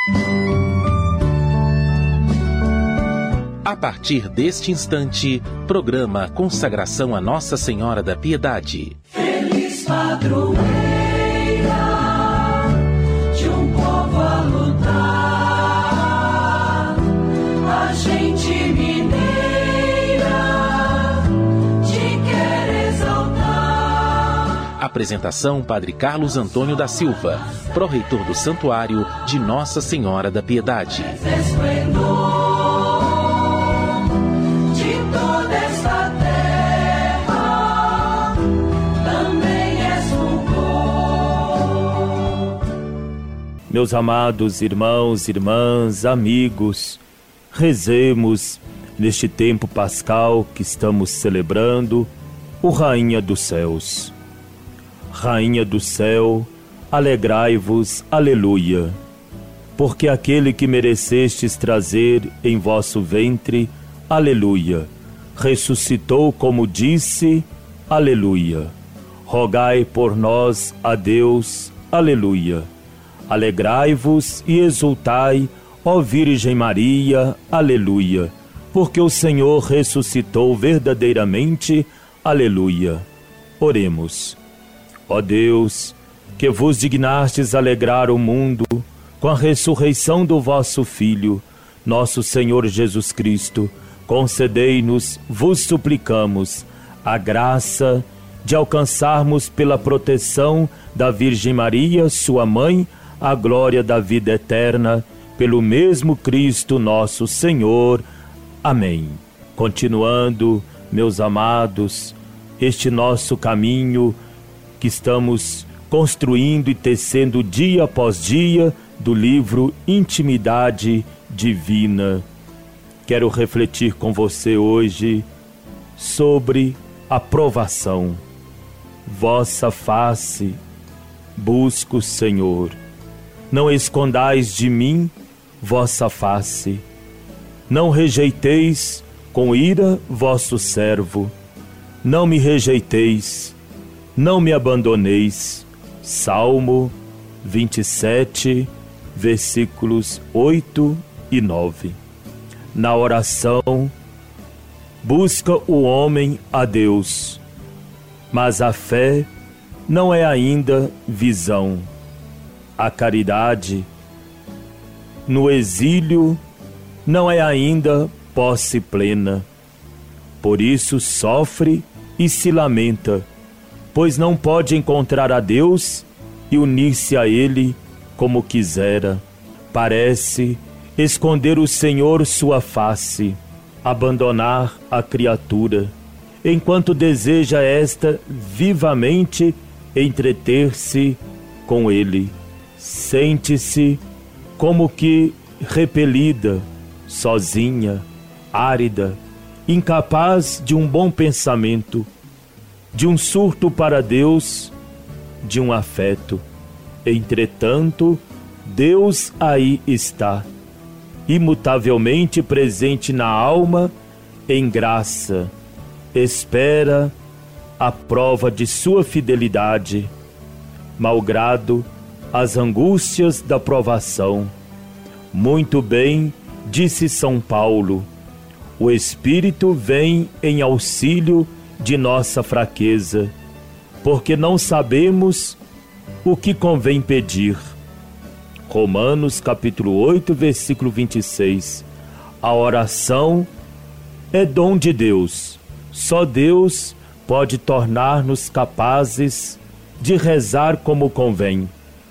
A partir deste instante, programa Consagração a Nossa Senhora da Piedade. Feliz padroeira de um povo a lutar, a gente mineira te quer exaltar. Apresentação: Padre Carlos Antônio da Silva, pró-reitor do Santuário de Nossa Senhora da Piedade. Meus amados irmãos, irmãs, amigos, rezemos neste tempo pascal que estamos celebrando o Rainha dos Céus. Rainha do céu, alegrai-vos, aleluia, porque aquele que merecestes trazer em vosso ventre, aleluia, ressuscitou como disse, aleluia. Rogai por nós a Deus, aleluia. Alegrai-vos e exultai, ó Virgem Maria, aleluia, porque o Senhor ressuscitou verdadeiramente, aleluia. Oremos. Ó Deus, que vos dignastes alegrar o mundo com a ressurreição do vosso Filho, nosso Senhor Jesus Cristo, concedei-nos, vos suplicamos, a graça de alcançarmos pela proteção da Virgem Maria, sua mãe, a glória da vida eterna, pelo mesmo Cristo nosso Senhor. Amém. Continuando, meus amados, este nosso caminho que estamos construindo e tecendo dia após dia do livro Intimidade Divina. Quero refletir com você hoje sobre a provação. Vossa face busco, Senhor. Não escondais de mim vossa face. Não rejeiteis com ira vosso servo. Não me rejeiteis, não me abandoneis. Salmo 27, versículos 8 e 9. Na oração, busca o homem a Deus, mas a fé não é ainda visão. A caridade, no exílio, não é ainda posse plena. Por isso sofre e se lamenta, pois não pode encontrar a Deus e unir-se a Ele como quisera. Parece esconder o Senhor sua face, abandonar a criatura, enquanto deseja esta vivamente entreter-se com Ele. Sente-se como que repelida, sozinha, árida, incapaz de um bom pensamento, de um surto para Deus, de um afeto. Entretanto, Deus aí está, imutavelmente presente na alma, em graça. Espera a prova de sua fidelidade, malgrado as angústias da provação. Muito bem, disse São Paulo, o Espírito vem em auxílio de nossa fraqueza, porque não sabemos o que convém pedir. Romanos capítulo 8, versículo 26. A oração é dom de Deus. Só Deus pode tornar-nos capazes de rezar como convém.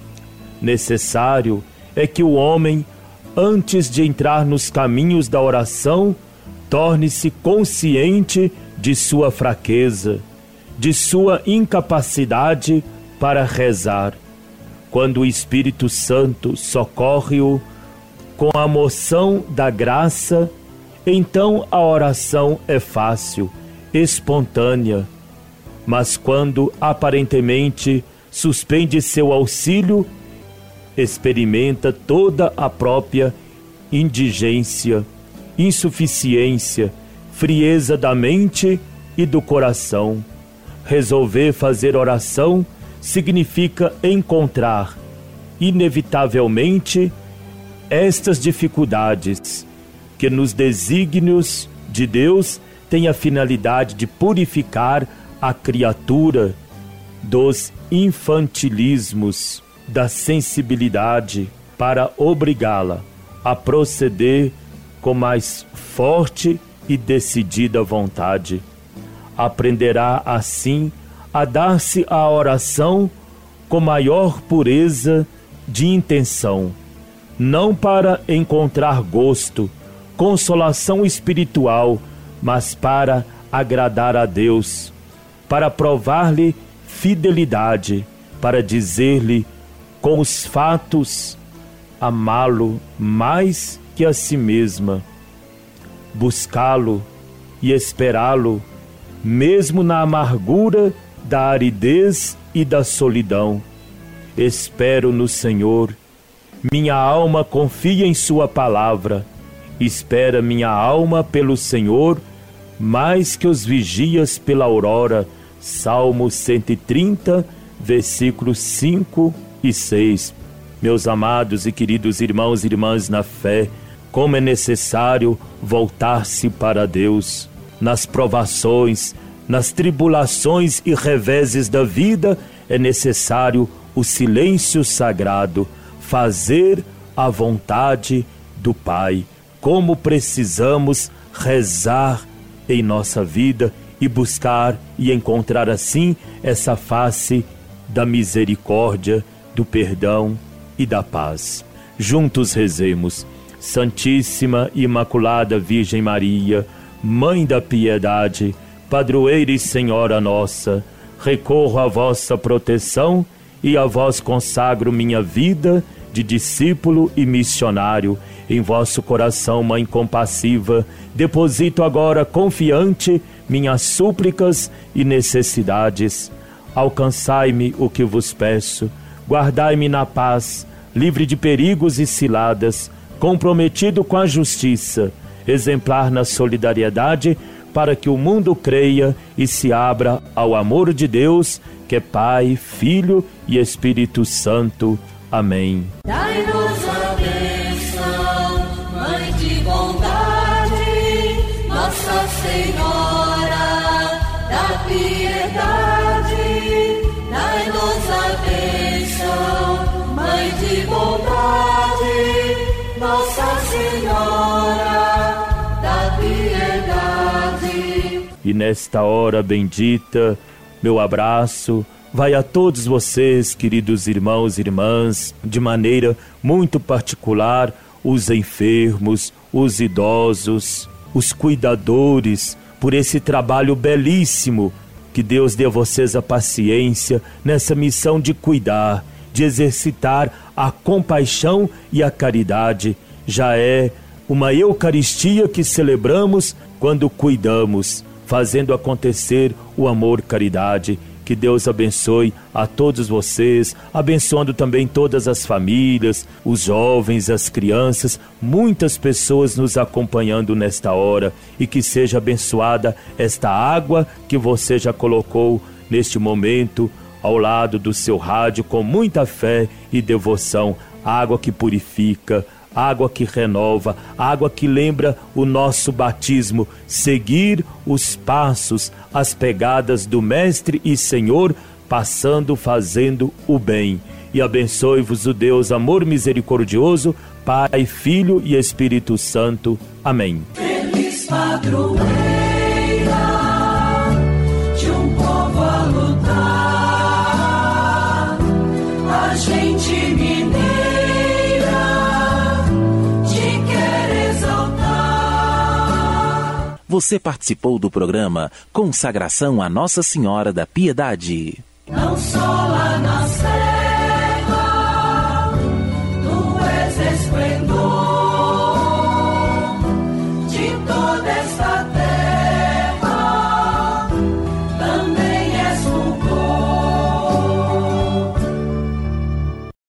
Necessário é que o homem, antes de entrar nos caminhos da oração, torne-se consciente de sua fraqueza, de sua incapacidade para rezar. Quando o Espírito Santo socorre-o com a moção da graça, então a oração é fácil, espontânea. Mas quando aparentemente suspende seu auxílio, experimenta toda a própria indigência, insuficiência, frieza da mente e do coração. Resolver fazer oração significa encontrar, inevitavelmente, estas dificuldades, que nos desígnios de Deus tem a finalidade de purificar a criatura dos infantilismos, da sensibilidade, para obrigá-la a proceder com mais forte e decidida vontade. Aprenderá assim a dar-se à oração com maior pureza de intenção, não para encontrar gosto, consolação espiritual, mas para agradar a Deus, para provar-lhe fidelidade, para dizer-lhe com os fatos amá-lo mais que a si mesma, buscá-lo e esperá-lo, mesmo na amargura da aridez e da solidão. Espero no Senhor, minha alma confia em sua palavra, espera minha alma pelo Senhor, mais que os vigias pela aurora. Salmo 130, versículos 5 e 6. Meus amados e queridos irmãos e irmãs na fé, como é necessário voltar-se para Deus. Nas provações, nas tribulações e reveses da vida, é necessário o silêncio sagrado, fazer a vontade do Pai. Como precisamos rezar em nossa vida e buscar e encontrar assim essa face da misericórdia, do perdão e da paz. Juntos rezemos. Santíssima e Imaculada Virgem Maria, Mãe da Piedade, Padroeira e Senhora nossa, recorro à vossa proteção e a vós consagro minha vida de discípulo e missionário. Em vosso coração, Mãe compassiva, deposito agora confiante minhas súplicas e necessidades. Alcançai-me o que vos peço, guardai-me na paz, livre de perigos e ciladas, comprometido com a justiça, exemplar na solidariedade, para que o mundo creia e se abra ao amor de Deus, que é Pai, Filho e Espírito Santo. Amém. Dai-nos a bênção, Mãe de bondade, Nossa Senhora da piedade. Dai-nos a bênção, Mãe de bondade, Nossa Senhora da piedade. E nesta hora bendita, meu abraço vai a todos vocês, queridos irmãos e irmãs, de maneira muito particular, os enfermos, os idosos, os cuidadores, por esse trabalho belíssimo. Que Deus dê a vocês a paciência nessa missão de cuidar, de exercitar a compaixão e a caridade. Já é uma Eucaristia que celebramos quando cuidamos, fazendo acontecer o amor-caridade. Que Deus abençoe a todos vocês, abençoando também todas as famílias, os jovens, as crianças, muitas pessoas nos acompanhando nesta hora, e que seja abençoada esta água que você já colocou neste momento ao lado do seu rádio com muita fé e devoção. Água que purifica, água que renova, água que lembra o nosso batismo, seguir os passos, as pegadas do Mestre e Senhor, passando, fazendo o bem. E abençoe-vos o Deus amor misericordioso, Pai, Filho e Espírito Santo. Amém. Feliz padroeira de um povo a lutar, a gente mineira Você participou do programa Consagração a Nossa Senhora da Piedade. não só lá na